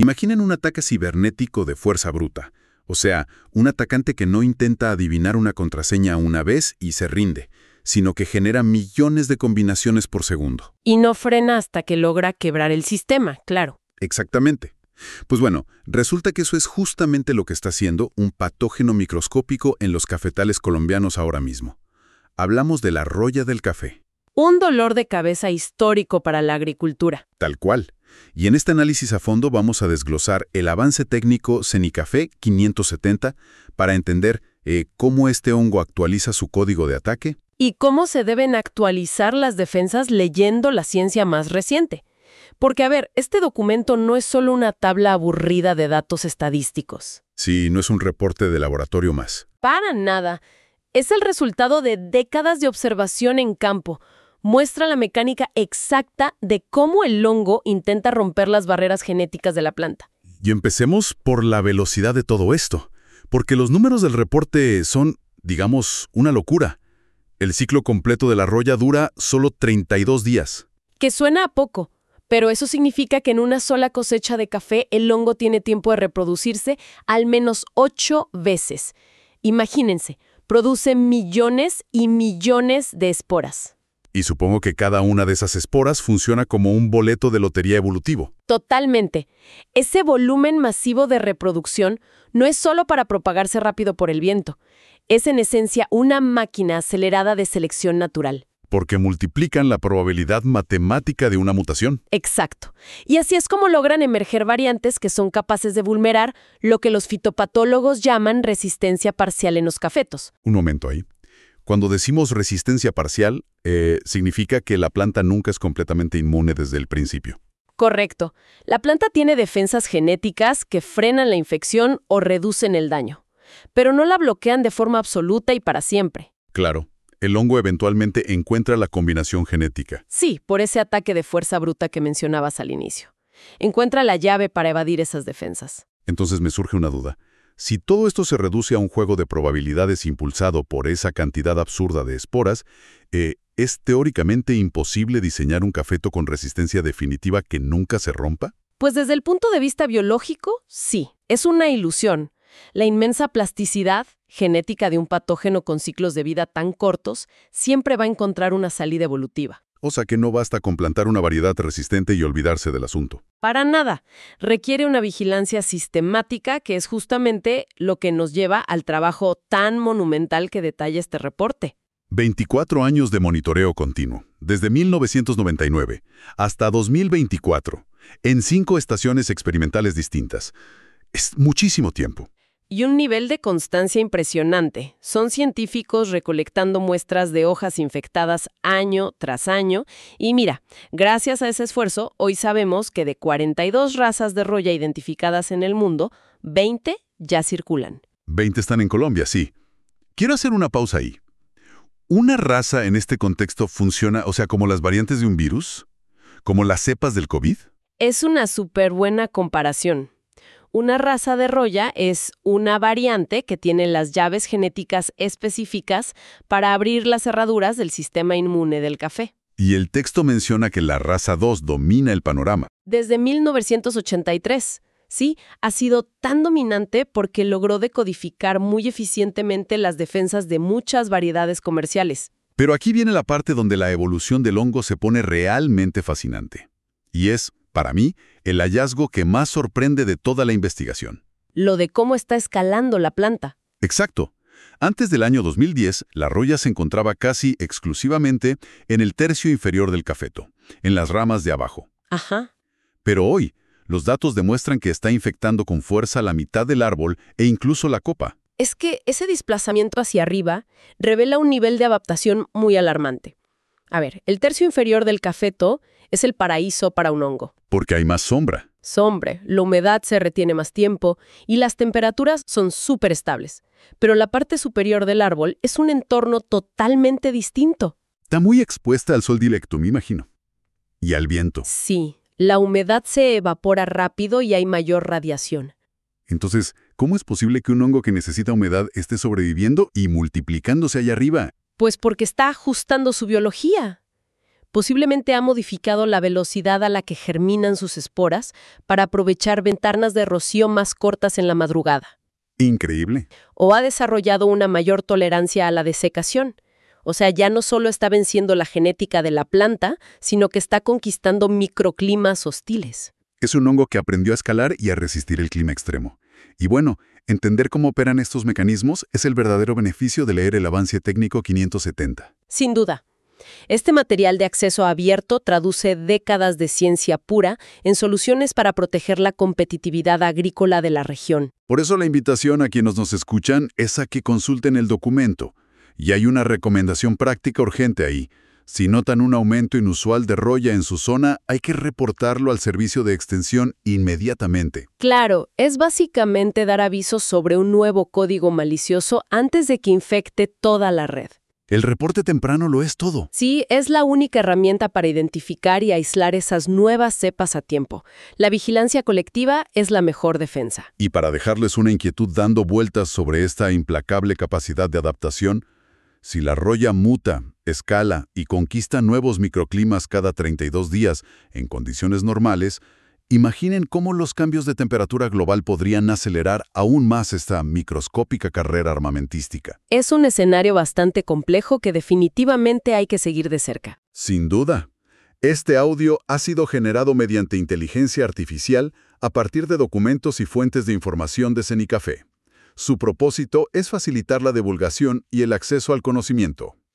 Imaginen un ataque cibernético de fuerza bruta, o sea, un atacante que no intenta adivinar una contraseña una vez y se rinde, sino que genera millones de combinaciones por segundo. Y no frena hasta que logra quebrar el sistema, claro. Exactamente. Pues bueno, resulta que eso es justamente lo que está haciendo un patógeno microscópico en los cafetales colombianos ahora mismo. Hablamos de la roya del café. Un dolor de cabeza histórico para la agricultura. Tal cual. Y en este análisis a fondo vamos a desglosar el avance técnico Cenicafé 570 para entender cómo este hongo actualiza su código de ataque. Y cómo se deben actualizar las defensas leyendo la ciencia más reciente. Porque, a ver, este documento no es solo una tabla aburrida de datos estadísticos. Sí, no es un reporte de laboratorio más. Para nada. Es el resultado de décadas de observación en campo. Muestra la mecánica exacta de cómo el hongo intenta romper las barreras genéticas de la planta. Y empecemos por la velocidad de todo esto, porque los números del reporte son, digamos, una locura. El ciclo completo de la roya dura solo 32 días. Que suena a poco, pero eso significa que en una sola cosecha de café el hongo tiene tiempo de reproducirse al menos 8 veces. Imagínense, produce millones y millones de esporas. Y supongo que cada una de esas esporas funciona como un boleto de lotería evolutivo. Totalmente. Ese volumen masivo de reproducción no es solo para propagarse rápido por el viento. Es en esencia una máquina acelerada de selección natural. Porque multiplican la probabilidad matemática de una mutación. Exacto. Y así es como logran emerger variantes que son capaces de vulnerar lo que los fitopatólogos llaman resistencia parcial en los cafetos. Un momento ahí. Cuando decimos resistencia parcial, significa que la planta nunca es completamente inmune desde el principio. Correcto. La planta tiene defensas genéticas que frenan la infección o reducen el daño, pero no la bloquean de forma absoluta y para siempre. Claro, el hongo eventualmente encuentra la combinación genética. Sí, por ese ataque de fuerza bruta que mencionabas al inicio. Encuentra la llave para evadir esas defensas. Entonces me surge una duda. Si todo esto se reduce a un juego de probabilidades impulsado por esa cantidad absurda de esporas, ¿es teóricamente imposible diseñar un cafeto con resistencia definitiva que nunca se rompa? Pues desde el punto de vista biológico, sí, es una ilusión. La inmensa plasticidad genética de un patógeno con ciclos de vida tan cortos siempre va a encontrar una salida evolutiva. O sea que no basta con plantar una variedad resistente y olvidarse del asunto. Para nada. Requiere una vigilancia sistemática que es justamente lo que nos lleva al trabajo tan monumental que detalla este reporte. 24 años de monitoreo continuo, desde 1999 hasta 2024, en 5 estaciones experimentales distintas. Es muchísimo tiempo. Y un nivel de constancia impresionante. Son científicos recolectando muestras de hojas infectadas año tras año. Y mira, gracias a ese esfuerzo, hoy sabemos que de 42 razas de roya identificadas en el mundo, 20 ya circulan. 20 están en Colombia, sí. Quiero hacer una pausa ahí. ¿Una raza en este contexto funciona, o sea, como las variantes de un virus? ¿Como las cepas del COVID? Es una súper buena comparación. Una raza de roya es una variante que tiene las llaves genéticas específicas para abrir las cerraduras del sistema inmune del café. Y el texto menciona que la raza 2 domina el panorama. Desde 1983, sí, ha sido tan dominante porque logró decodificar muy eficientemente las defensas de muchas variedades comerciales. Pero aquí viene la parte donde la evolución del hongo se pone realmente fascinante. Y es, para mí, el hallazgo que más sorprende de toda la investigación. Lo de cómo está escalando la planta. Exacto. Antes del año 2010, la roya se encontraba casi exclusivamente en el tercio inferior del cafeto, en las ramas de abajo. Ajá. Pero hoy, los datos demuestran que está infectando con fuerza la mitad del árbol e incluso la copa. Es que ese desplazamiento hacia arriba revela un nivel de adaptación muy alarmante. A ver, el tercio inferior del cafeto es el paraíso para un hongo. Porque hay más sombra. Sombra, la humedad se retiene más tiempo y las temperaturas son súper estables. Pero la parte superior del árbol es un entorno totalmente distinto. Está muy expuesta al sol directo, me imagino. Y al viento. Sí, la humedad se evapora rápido y hay mayor radiación. Entonces, ¿cómo es posible que un hongo que necesita humedad esté sobreviviendo y multiplicándose allá arriba? Pues porque está ajustando su biología. Posiblemente ha modificado la velocidad a la que germinan sus esporas para aprovechar ventanas de rocío más cortas en la madrugada. Increíble. O ha desarrollado una mayor tolerancia a la desecación. O sea, ya no solo está venciendo la genética de la planta, sino que está conquistando microclimas hostiles. Es un hongo que aprendió a escalar y a resistir el clima extremo. Y bueno, entender cómo operan estos mecanismos es el verdadero beneficio de leer el avance técnico 570. Sin duda. Este material de acceso abierto traduce décadas de ciencia pura en soluciones para proteger la competitividad agrícola de la región. Por eso la invitación a quienes nos escuchan es a que consulten el documento. Y hay una recomendación práctica urgente ahí. Si notan un aumento inusual de roya en su zona, hay que reportarlo al servicio de extensión inmediatamente. Claro, es básicamente dar aviso sobre un nuevo código malicioso antes de que infecte toda la red. El reporte temprano lo es todo. Sí, es la única herramienta para identificar y aislar esas nuevas cepas a tiempo. La vigilancia colectiva es la mejor defensa. Y para dejarles una inquietud dando vueltas sobre esta implacable capacidad de adaptación, si la roya muta, escala y conquista nuevos microclimas cada 32 días en condiciones normales, imaginen cómo los cambios de temperatura global podrían acelerar aún más esta microscópica carrera armamentística. Es un escenario bastante complejo que definitivamente hay que seguir de cerca. Sin duda. Este audio ha sido generado mediante inteligencia artificial a partir de documentos y fuentes de información de Cenicafé. Su propósito es facilitar la divulgación y el acceso al conocimiento.